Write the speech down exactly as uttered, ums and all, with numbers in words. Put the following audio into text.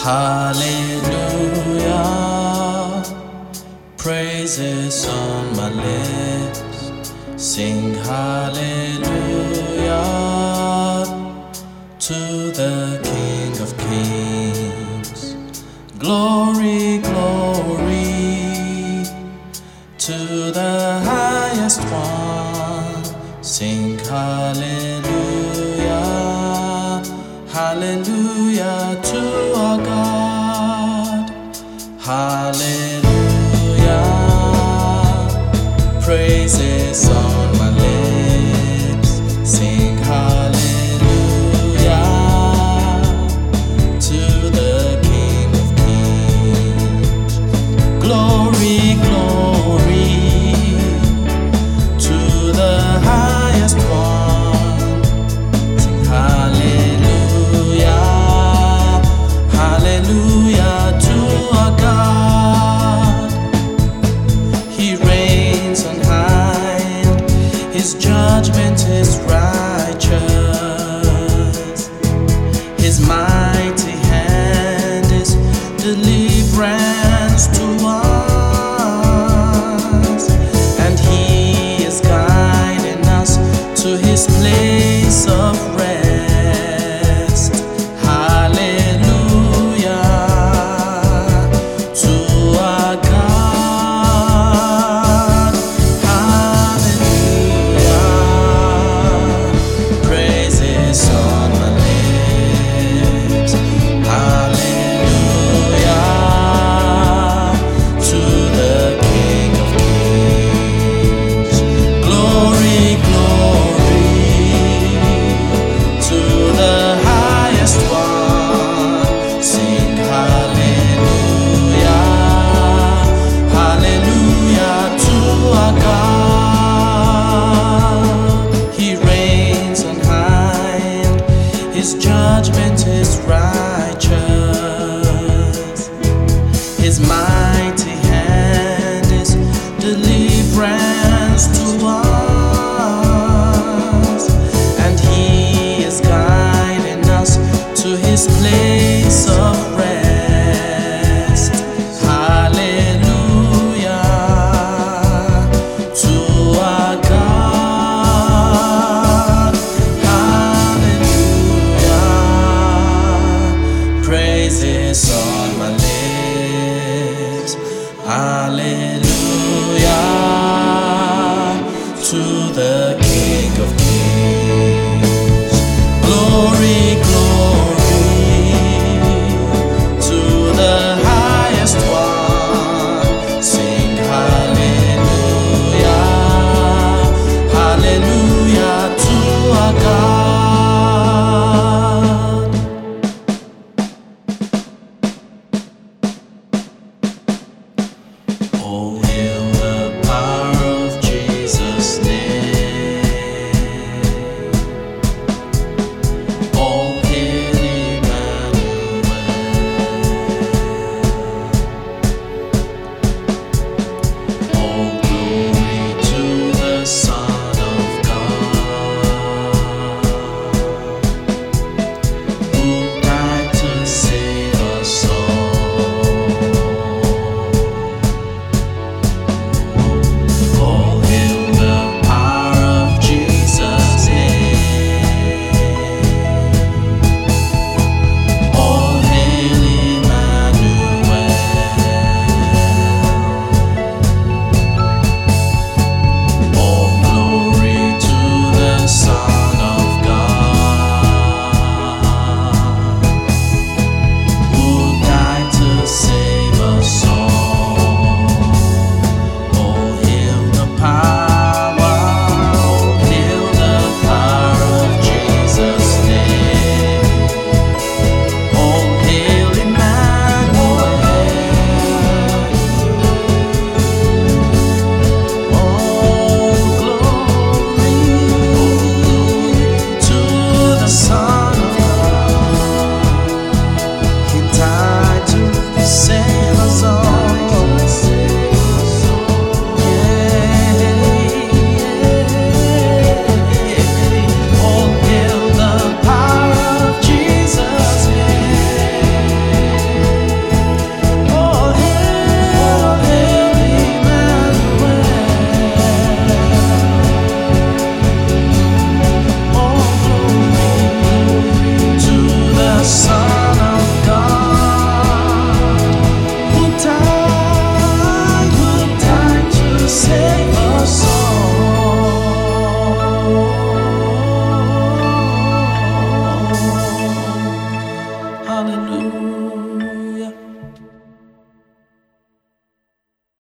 Hallelujah, praises on my lips. Sing hallelujah to the King of Kings. Glory, glory to the highest one. Sing hallelujah, hallelujah to our God. Hallelujah, praises on my lips. Sing hallelujah to the King of Kings. Glory, glory to the highest one. Sing hallelujah, hallelujah to our God. He reigns on high, His judgment is righteous. His mighty hand is deliverance to us, and He is guiding us to His place of rest. Hallelujah to our God. Hallelujah, praises on my lips. Hallelujah to the King of Kings. Glory, glory to the highest one. Sing hallelujah, hallelujah to our God. He reigns on high, His judgment is righteous. His mighty hand is deliverance to us, and He is guiding us to His place of rest. Hallelujah to our God. Hallelujah, praises on my lips. Hallelujah.